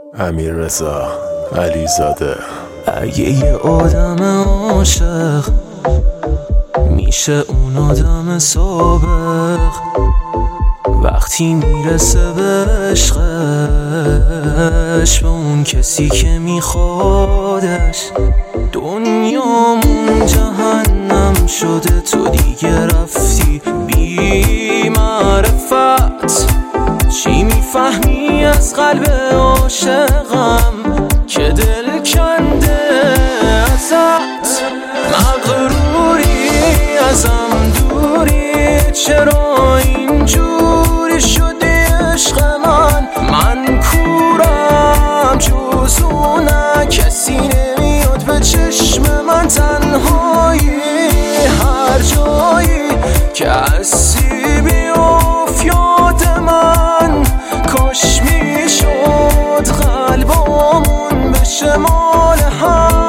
امیررضا علیزاده. اگه یه آدم عاشق میشه اون آدم سابق، وقتی میرسه به عشقش، به اون کسی که میخوادش، دنیامون جهنم شده، تو دیگه رفتی بی معرفت. چی میفهمی از قلب عاشقم که دل کنده ازت؟ مغروری ازم دوری، چرا اینجوری شدی عشق من کورم جز اونه، کسی نمیاد به چشم من، تنهایی هر جایی که هستی بیفت یاد من، کاش میشد قلبامون بشه مال هم.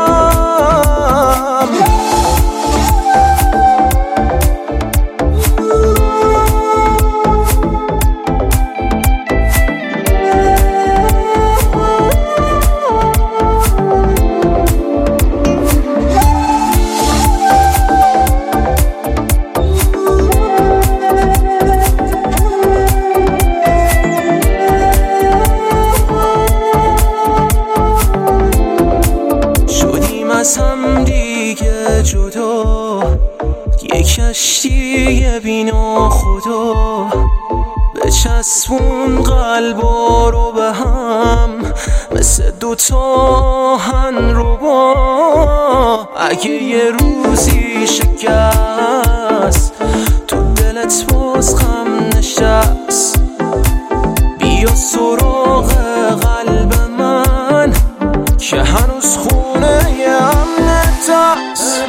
از هم دیگه جدا، یه کشتی بینا خدا، به چسبون قلبا رو به هم مثل دوتا آهن رو با. اگه یه روزی شکست تو دلت باز غم نشست، بیا سراغ قلب من که هنوز خونه امنت هست.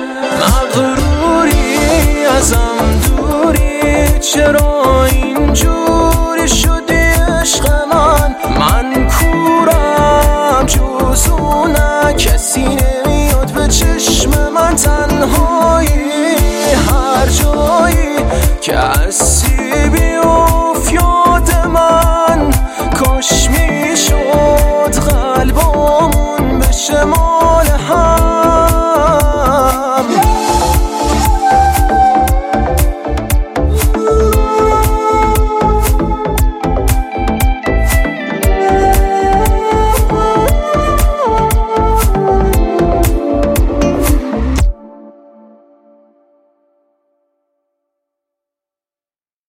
مغروری ازم دوری، چرا اینجوری شدی عشق من کورم جز اونه، کسی نمیاد به چشم من، تنهایی هر جایی که